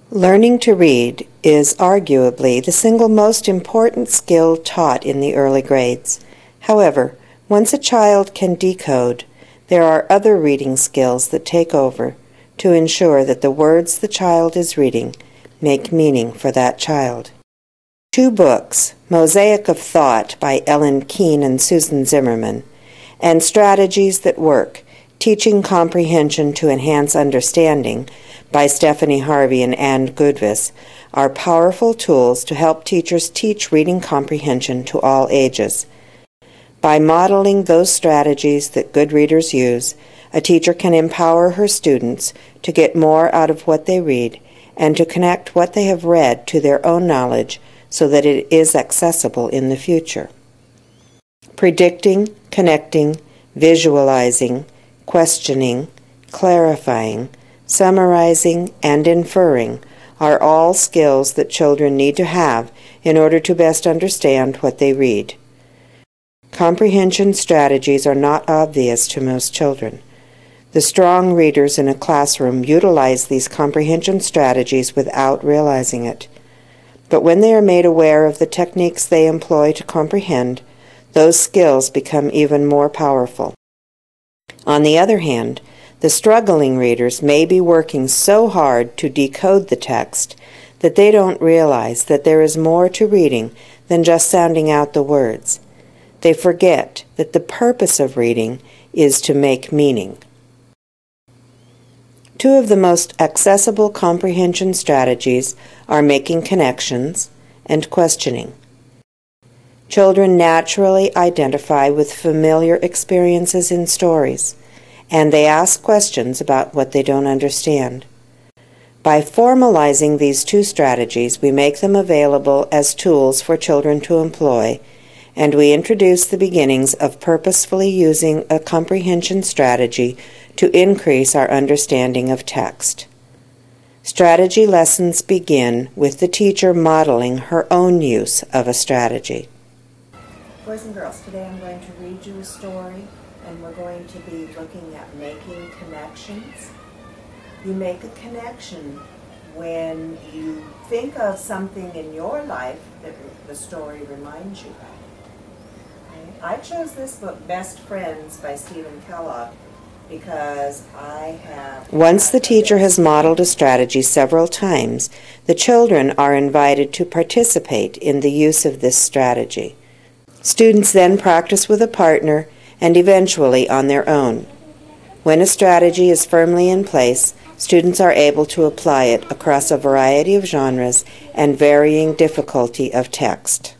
Learning to read is arguably the single most important skill taught in the early grades. However, once a child can decode, there are other reading skills that take over to ensure that the words the child is reading make meaning for that child. Two books, Mosaic of Thought by Ellen Keene and Susan Zimmerman, and Strategies That Work, Teaching Comprehension to Enhance Understanding by Stephanie Harvey and Ann Goodvis, are powerful tools to help teachers teach reading comprehension to all ages. By modeling those strategies that good readers use, a teacher can empower her students to get more out of what they read and to connect what they have read to their own knowledge so that it is accessible in the future. Predicting, connecting, visualizing, questioning, clarifying, summarizing, and inferring are all skills that children need to have in order to best understand what they read. Comprehension strategies are not obvious to most children. The strong readers in a classroom utilize these comprehension strategies without realizing it. But when they are made aware of the techniques they employ to comprehend, those skills become even more powerful. On the other hand, the struggling readers may be working so hard to decode the text that they don't realize that there is more to reading than just sounding out the words. They forget that the purpose of reading is to make meaning. Two of the most accessible comprehension strategies are making connections and questioning. Children naturally identify with familiar experiences in stories, and they ask questions about what they don't understand. By formalizing these two strategies, we make them available as tools for children to employ, and we introduce the beginnings of purposefully using a comprehension strategy to increase our understanding of text. Strategy lessons begin with the teacher modeling her own use of a strategy. Boys and girls, today I'm going to read you a story, and we're going to be looking at making connections. You make a connection when you think of something in your life that the story reminds you of. I chose this book, Best Friends by Stephen Kellogg, because I have... Once the teacher has modeled a strategy several times, the children are invited to participate in the use of this strategy. Students then practice with a partner and eventually on their own. When a strategy is firmly in place, students are able to apply it across a variety of genres and varying difficulty of text.